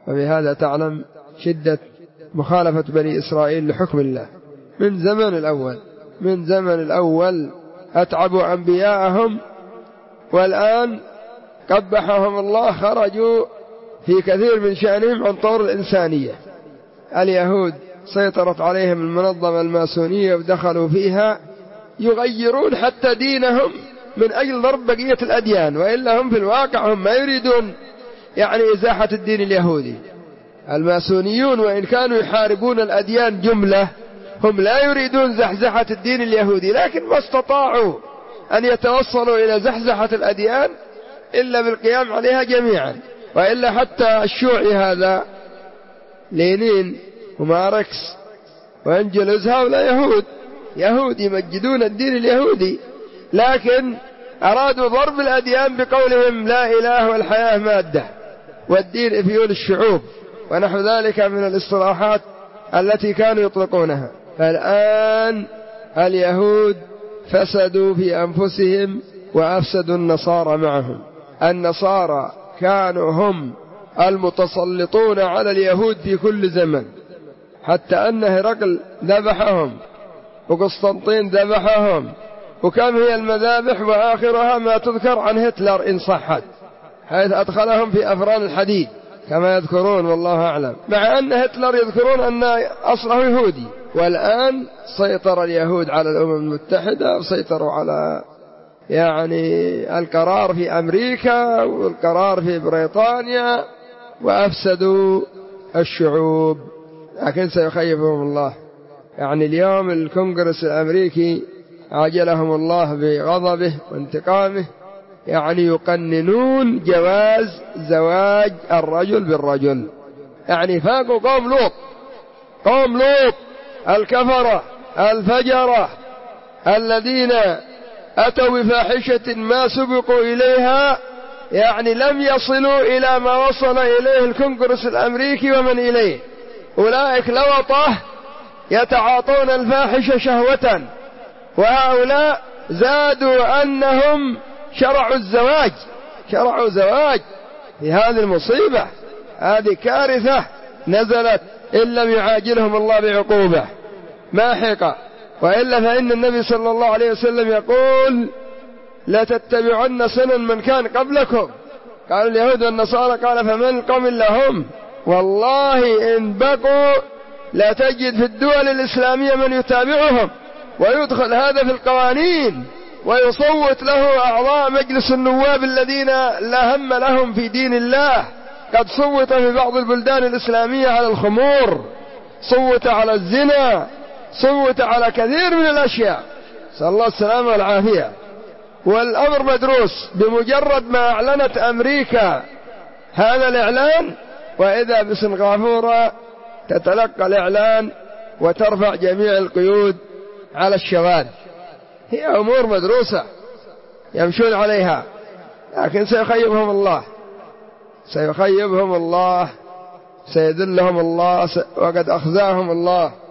وبهذا تعلم شدة مخالفة بني إسرائيل لحكم الله من زمن الأول أتعبوا أنبياءهم، والآن قبحهم الله، خرجوا في كثير من شأنهم عن طور الإنسانية. اليهود سيطرت عليهم المنظمة الماسونية ودخلوا فيها، يغيرون حتى دينهم من أجل ضرب بقية الأديان، وإلا هم في الواقع هم ما يريدون يعني إزاحة الدين اليهودي. الماسونيون وإن كانوا يحاربون الأديان جملة، هم لا يريدون زحزحة الدين اليهودي، لكن ما استطاعوا أن يتوصلوا إلى زحزحة الأديان إلا بالقيام عليها جميعا. وإلا حتى الشيوعي هذا لينين وماركس وأنجلوس هؤلاء يهود يمجدون الدين اليهودي، لكن أرادوا ضرب الأديان بقولهم لا إله والحياة مادة والدين إفيون الشعوب ونحو ذلك من الاصطلاحات التي كانوا يطلقونها. فالآن اليهود فسدوا في أنفسهم وأفسدوا النصارى معهم. النصارى كانوا هم المتسلطون على اليهود في كل زمن، حتى أن هرقل ذبحهم وقسطنطين ذبحهم، وكم هي المذابح وآخرها ما تذكر عن هتلر إن صحت، حيث أدخلهم في أفران الحديد كما يذكرون والله أعلم، مع أن هتلر يذكرون أن أصله يهودي. والآن سيطر اليهود على الأمم المتحدة، وسيطروا على يعني القرار في أمريكا والقرار في بريطانيا، وأفسدوا الشعوب، لكن سيخيبهم الله. يعني اليوم الكونغرس الأمريكي عاجلهم الله بغضبه وانتقامه، يعني يقننون جواز زواج الرجل بالرجل، يعني فاقوا قوم لوط الكفرة الفجرة الذين أتوا بفاحشة ما سبقوا إليها، يعني لم يصلوا إلى ما وصل إليه الكونغرس الأمريكي ومن إليه. أولئك لوطة يتعاطون الفاحشة شهوة، وهؤلاء زادوا أنهم شرعوا الزواج في هذه المصيبة. هذه كارثة نزلت إن لم يعاجلهم الله بعقوبة ماحقة، وإلا فإن النبي صلى الله عليه وسلم يقول لا تتبعن سنن من كان قبلكم، قال اليهود والنصارى، قال فمن قوم لهم، والله إن بقوا لا تجد في الدول الإسلامية من يتابعهم ويدخل هذا في القوانين، ويصوت له أعضاء مجلس النواب الذين لا هم لهم في دين الله. قد صوت في بعض البلدان الإسلامية على الخمور، صوت على الزنا، صوت على كثير من الأشياء، صلى الله السلامة والعافية. والأمر مدروس، بمجرد ما أعلنت أمريكا هذا الإعلان، وإذا بسنغافورة تتلقى الإعلان وترفع جميع القيود على الشواذ. هي أمور مدروسة يمشون عليها، لكن سيخيبهم الله، سيذلهم الله، وقد أخزاهم الله.